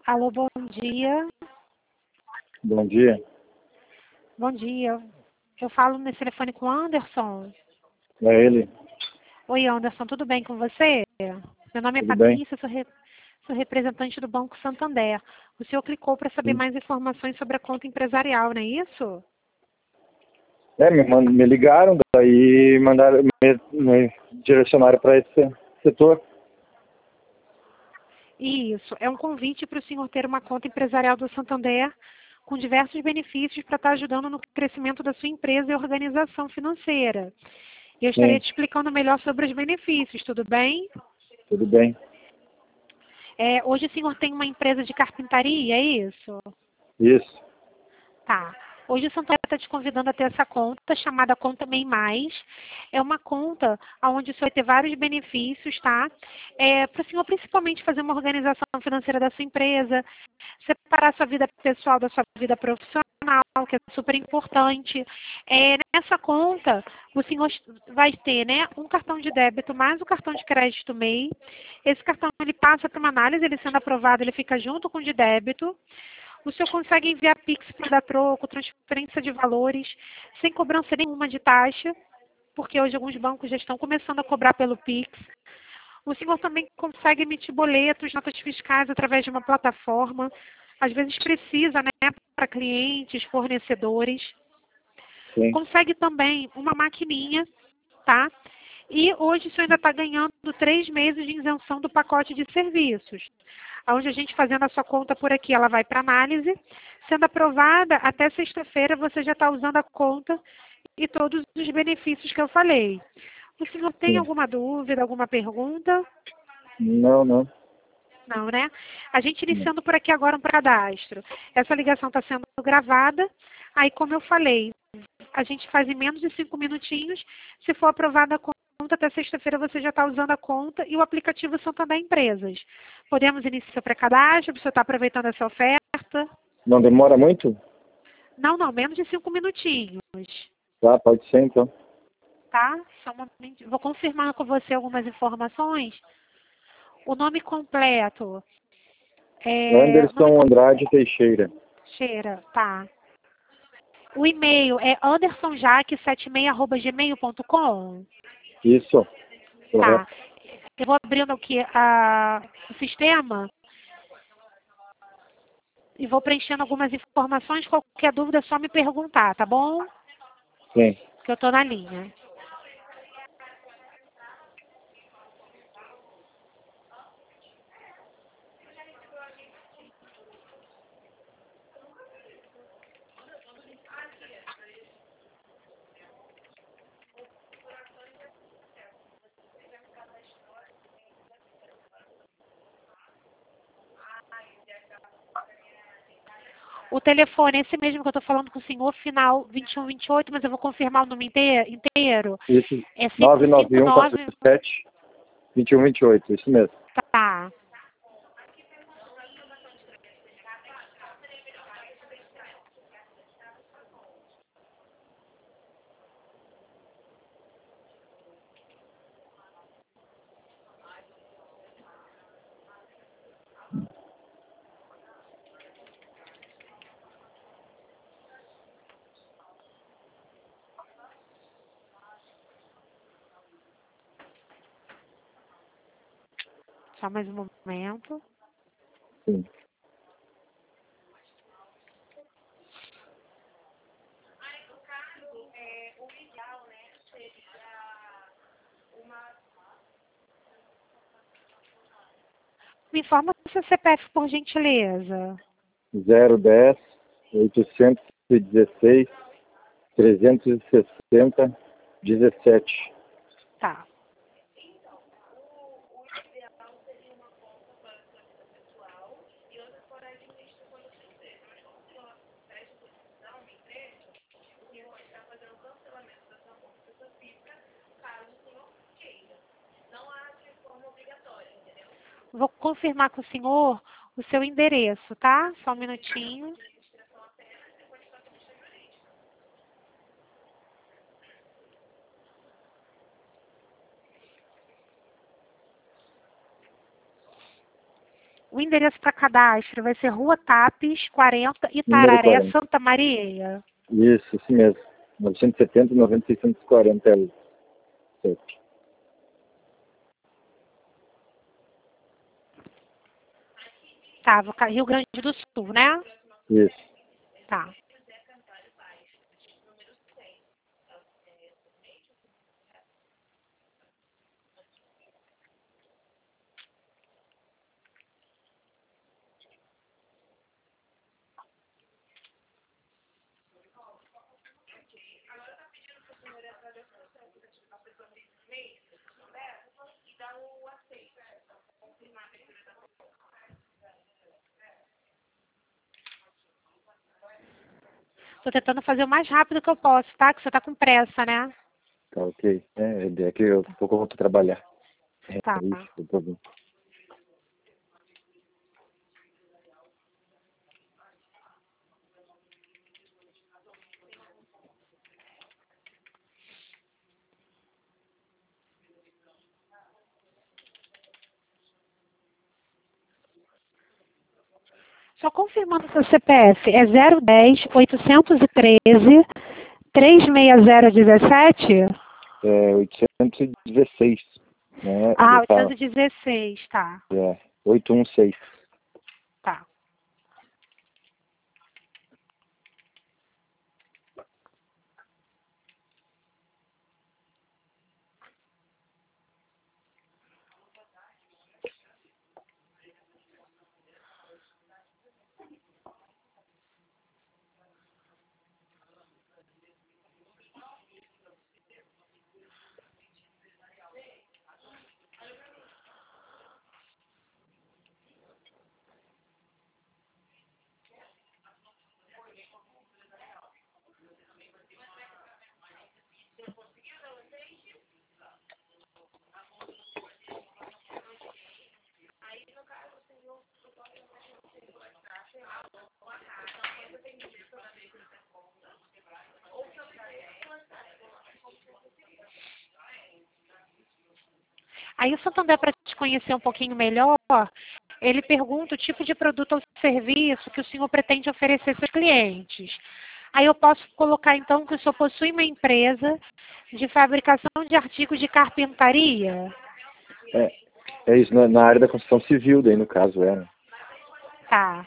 Alô, bom dia. Bom dia. Bom dia. Eu falo nesse telefone com o Anderson. É ele? Oi, Anderson, tudo bem com você? Meu nome é Tudo bem? Patrícia, sou representante do Banco Santander. O senhor clicou para saber Sim. mais informações sobre a conta empresarial, não é isso? Me ligaram, daí mandaram, me direcionaram para esse setor. Isso. É um convite para o senhor ter uma conta empresarial do Santander com diversos benefícios para estar ajudando no crescimento da sua empresa e organização financeira. Eu estaria Sim, te explicando melhor sobre os benefícios, tudo bem? tudo bem. Hoje o senhor tem uma empresa de carpintaria, é isso? Isso. Tá. Hoje o Santander está te convidando a ter essa conta, chamada Conta MEI Mais. É uma conta onde o senhor vai ter vários benefícios, tá? Para o senhor principalmente fazer uma organização financeira da sua empresa, separar sua vida pessoal da sua vida profissional, que é super importante. Nessa conta, o senhor vai ter, né, um cartão de débito mais o cartão de crédito MEI. Esse cartão ele passa para uma análise, ele sendo aprovado, ele fica junto com o de débito. O senhor consegue enviar Pix para dar troco, transferência de valores, sem cobrança nenhuma de taxa, porque hoje alguns bancos já estão começando a cobrar pelo Pix. O senhor também consegue emitir boletos, notas fiscais através de uma plataforma. Às vezes precisa, né, para clientes, fornecedores. Sim. Consegue também uma maquininha, tá? E hoje o senhor ainda está ganhando 3 meses de isenção do pacote de serviços. Onde a gente fazendo a sua conta por aqui, ela vai para análise. Sendo aprovada, até sexta-feira você já está usando a conta e todos os benefícios que eu falei. O senhor tem Sim. alguma dúvida, alguma pergunta? Não, não. Não, né? A gente Não. iniciando por aqui agora um cadastro. Essa ligação está sendo gravada. Aí, como eu falei, a gente faz em menos de 5 minutinhos. Se for aprovada a conta, até sexta-feira você já está usando a conta e o aplicativo Santander Empresas. Podemos iniciar o pré-cadastro, você está aproveitando essa oferta? Não demora muito? Não, não, menos de 5 minutinhos. Tá, pode ser então. Tá? Só um momentinho. Vou confirmar com você algumas informações. O nome completo Anderson Andrade Teixeira. Cheira, tá. O e-mail é andersonjaque76@gmail.com. Isso. Tá. Correto. Eu vou abrindo aqui o sistema e vou preenchendo algumas informações. Qualquer dúvida é só me perguntar, tá bom? Sim. Que eu tô na linha. O telefone é esse mesmo que eu estou falando com o senhor, final 2128, mas eu vou confirmar o nome inteiro. Isso. É 559. 99147-2128. Isso mesmo. Tá. Só mais um momento. Sim. Me informa o seu CPF, por gentileza. 010 816 360 17. Tá. Vou confirmar com o senhor o seu endereço, tá? Só um minutinho. O endereço para cadastro vai ser Rua Tapes, 40, Número Itararé, 40. Santa Maria. Isso mesmo. 970, 90, 640 é o certo. Tá, vou Rio Grande do Sul, né? Isso. Tá. Tô tentando fazer o mais rápido que eu posso, tá? Que você tá com pressa, né? Tá ok. É que eu pouco volto a trabalhar. É Tá. isso, o problema. Só confirmando seu CPF, é 010 813 36017? É 816, né? Ah, Tá, 816, tá. 816. Tá. Aí o Santander, para te conhecer um pouquinho melhor, ele pergunta o tipo de produto ou serviço que o senhor pretende oferecer aos seus clientes. Aí eu posso colocar, então, que o senhor possui uma empresa de fabricação de artigos de carpintaria? É isso, na área da construção civil, daí no caso, né? Tá.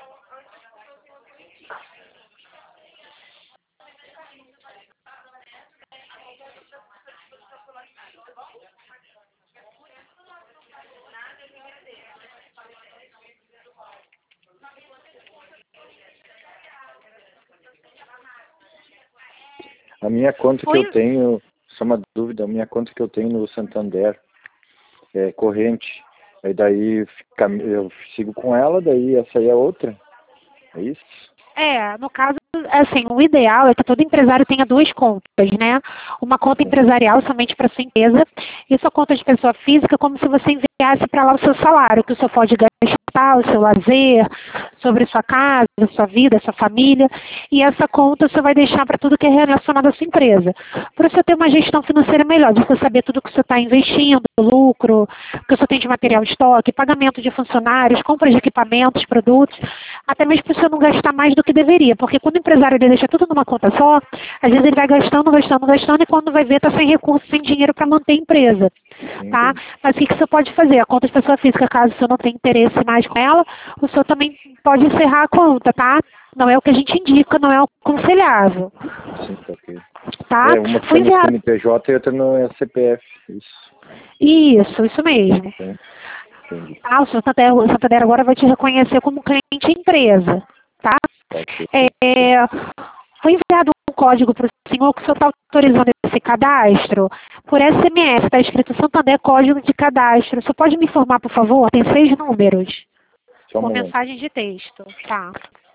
A minha conta que Foi... eu tenho, só uma dúvida, a minha conta que eu tenho no Santander é corrente. Aí daí eu sigo com ela, daí essa aí é outra. É isso? No caso, assim, o ideal é que todo empresário tenha duas contas, né? Uma conta Sim. empresarial somente para sua empresa e sua conta de pessoa física como se você enviasse para lá o seu salário, que o senhor pode gastar, o seu lazer, sobre sua casa, sua vida, sua família. E essa conta você vai deixar para tudo que é relacionado à sua empresa. Para você ter uma gestão financeira melhor, de você saber tudo que você está investindo, lucro, que você tem de material de estoque, pagamento de funcionários, compras de equipamentos, produtos, até mesmo para você não gastar mais do que deveria, porque quando o empresário ele deixa tudo numa conta só, às vezes ele vai gastando, gastando, gastando, e quando vai ver está sem recursos, sem dinheiro para manter a empresa, tá? Mas o que você pode fazer? A conta de pessoa física, caso o senhor não tenha interesse mais com ela, o senhor também pode encerrar a conta, tá? Não é o que a gente indica, não é o aconselhável, Sim, tá ok. tá? Uma que Foi está no enviado. CNPJ e outra no CPF. Isso. Isso mesmo. Entendi. Tá? O Santander agora vai te reconhecer como cliente empresa, tá? Tá ok. Foi enviado um código para o senhor que o senhor está autorizando esse cadastro por SMS, está escrito Santander Código de Cadastro. O senhor pode me informar, por favor? Tem 6 números, Só um por momento. mensagem de texto, tá?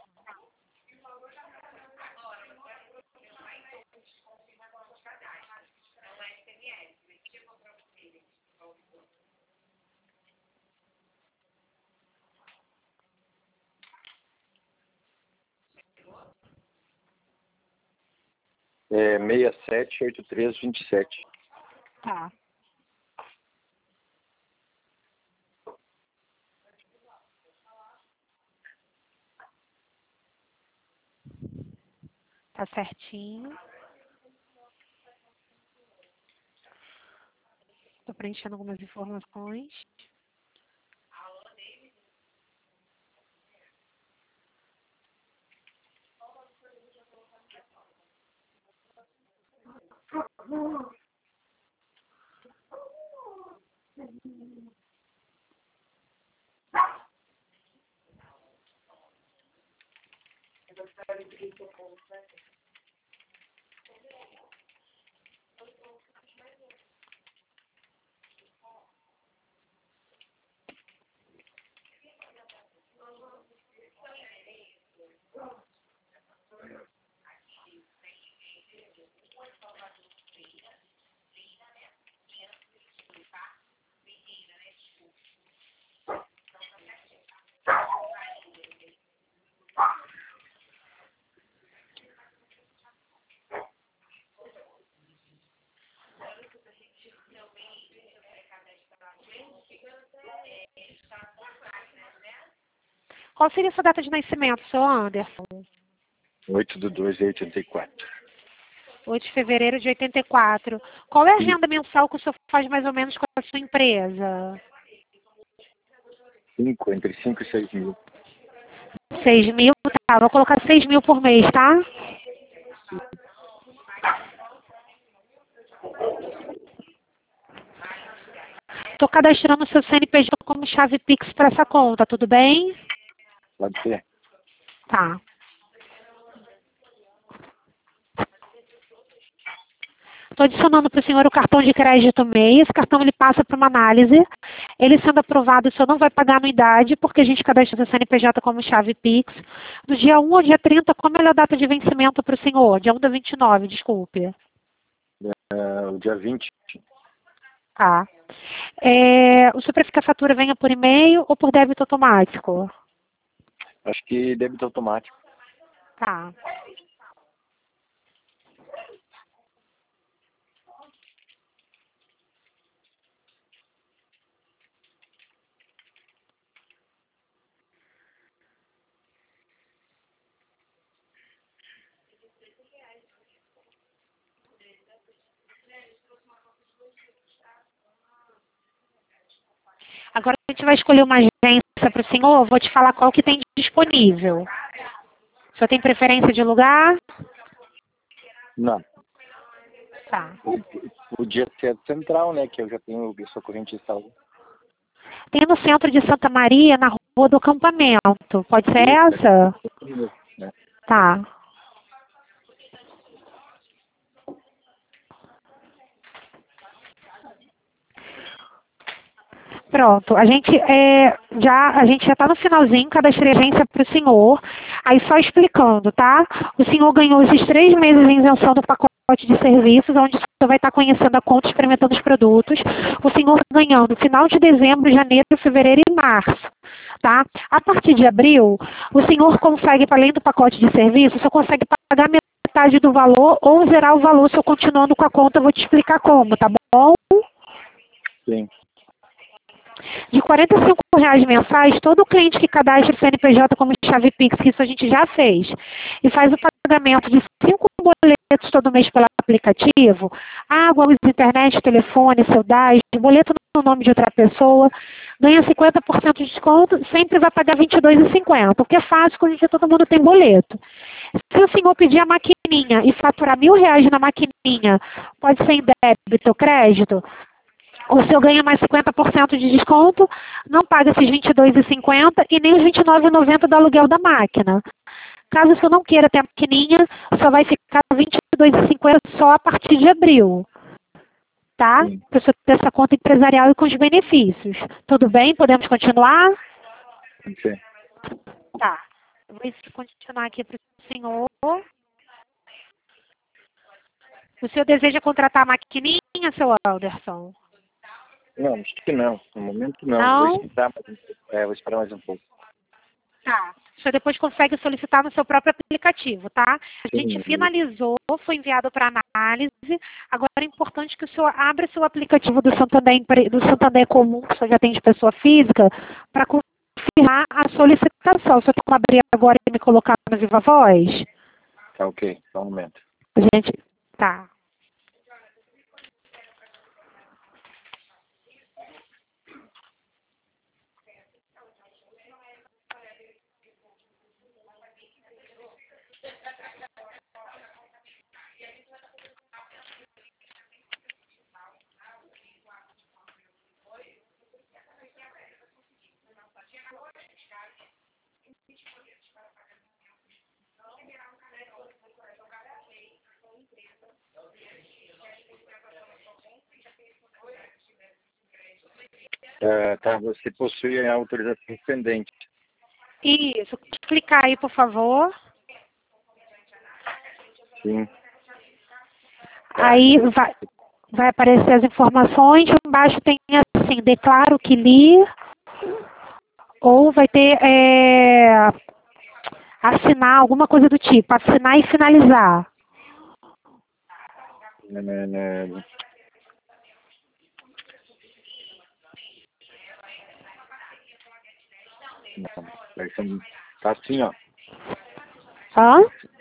É 678327. Tá. Tá certinho. Estou preenchendo algumas informações. Qual seria a sua data de nascimento, seu Anderson? 8/2/84. 8 de fevereiro de 84. Qual é a renda mensal que o senhor faz mais ou menos com a sua empresa? Entre 5 e 6 mil. 6 mil? Tá, vou colocar 6 mil por mês, tá? Estou cadastrando o seu CNPJ como chave Pix para essa conta, tudo bem? Pode ser. Tá. Estou adicionando para o senhor o cartão de crédito MEI. Esse cartão ele passa para uma análise. Ele sendo aprovado, o senhor não vai pagar anuidade, porque a gente cadastra o CNPJ como chave Pix. Do dia 1 ao dia 30, qual é a melhor data de vencimento para o senhor? Dia 1 da 29, desculpe. O dia 20. Tá. O senhor prefere que a fatura venha por e-mail ou por débito automático? Acho que débito automático. Tá. Agora a gente vai escolher uma agência para o senhor. Vou te falar qual que tem disponível. O senhor tem preferência de lugar? Não. Tá. Podia ser central, né? Que eu já tenho sua corrente instalada. Tem no centro de Santa Maria, na rua do acampamento. Pode ser essa? É. Tá. Pronto, a gente já está no finalzinho, cadastrei a agência para o senhor. Aí só explicando, tá? O senhor ganhou esses 3 meses de isenção do pacote de serviços, onde o senhor vai estar conhecendo a conta, experimentando os produtos. O senhor ganhando final de dezembro, janeiro, fevereiro e março. Tá? A partir de abril, o senhor consegue, para além do pacote de serviços, o senhor consegue pagar metade do valor ou zerar o valor se eu continuando com a conta. Eu vou te explicar como, tá bom? Sim. De R$ 45 mensais, todo cliente que cadastra o CNPJ como chave Pix, que isso a gente já fez, e faz o pagamento de 5 boletos todo mês pelo aplicativo, água, luz, internet, telefone, seu DAS, boleto no nome de outra pessoa, ganha 50% de desconto, sempre vai pagar R$ 22,50, o que é fácil, porque hoje em dia todo mundo tem boleto. Se o senhor pedir a maquininha e faturar R$ 1.000 na maquininha, pode ser em débito ou crédito, o senhor ganha mais 50% de desconto, não paga esses R$ 22,50 e nem os R$ 29,90 do aluguel da máquina. Caso o senhor não queira ter a maquininha, só vai ficar R$ 22,50 só a partir de abril. Tá? Para o senhor ter essa conta empresarial e com os benefícios. Tudo bem? Podemos continuar? Sim. Tá. Eu vou continuar aqui para o senhor. O senhor deseja contratar a maquininha, seu Anderson? Não, acho que não. No momento não. Não? Vou esperar mais um pouco. Tá. O senhor depois consegue solicitar no seu próprio aplicativo, tá? A gente finalizou, foi enviado para análise. Agora é importante que o senhor abra seu aplicativo do Santander Comum, que o senhor já tem de pessoa física, para confirmar a solicitação. O senhor tem que abrir agora e me colocar no Viva Voz? Tá ok, só um momento. Gente, tá. Tá, você possui a autorização pendente. Isso. Clicar aí, por favor. Sim. Aí vai aparecer as informações. Embaixo tem assim, declaro que li. Ou vai ter assinar, alguma coisa do tipo. Assinar e finalizar. Não, tá assim, ó. Hã?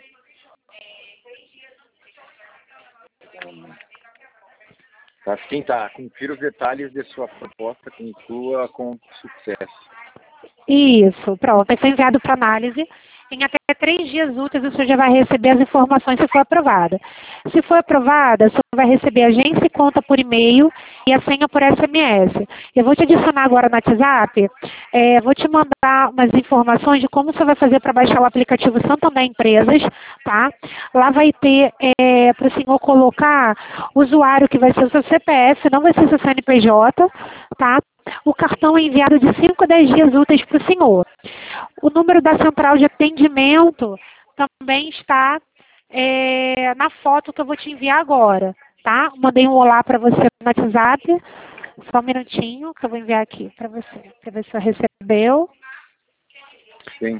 Tá assim, tá. Confira os detalhes de sua proposta, conclua com sucesso. Isso, pronto. Aí foi enviado para análise. Em até 3 dias úteis você já vai receber as informações se for aprovada. Se for aprovada, você vai receber agência e conta por e-mail e a senha por SMS. Eu vou te adicionar agora no WhatsApp, vou te mandar umas informações de como você vai fazer para baixar o aplicativo Santander Empresas, tá? Lá vai ter para o senhor colocar o usuário que vai ser o seu CPF, não vai ser o seu CNPJ, tá? O cartão é enviado de 5 a 10 dias úteis para o senhor. O número da central de atendimento também está na foto que eu vou te enviar agora, tá? Mandei um olá para você no WhatsApp. Só um minutinho que eu vou enviar aqui para você, para ver se você recebeu. Sim.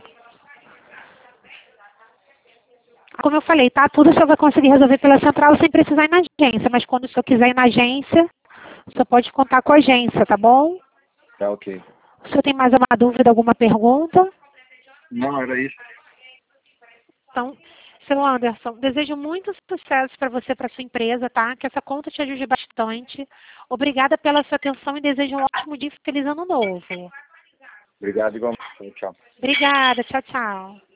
Como eu falei, tá? Tudo o senhor vai conseguir resolver pela central sem precisar ir na agência, mas quando o senhor quiser ir na agência, o senhor pode contar com a agência, tá bom? Tá ok. O senhor tem mais alguma dúvida, alguma pergunta? Não, era isso. Então, seu Anderson, desejo muito sucesso para você, para sua empresa, tá? Que essa conta te ajude bastante. Obrigada pela sua atenção e desejo um ótimo dia e feliz ano novo. Obrigado igualmente. Tchau. Obrigada, tchau, tchau.